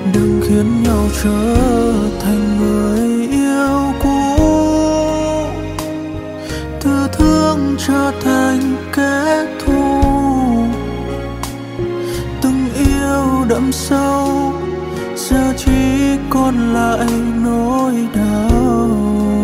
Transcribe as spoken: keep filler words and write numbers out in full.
đừng khiến nhau trở thành người yêu cũ, từ thương trở thành kẻ thù. Từng yêu đậm sâu giờ chỉ còn lại nỗi đau.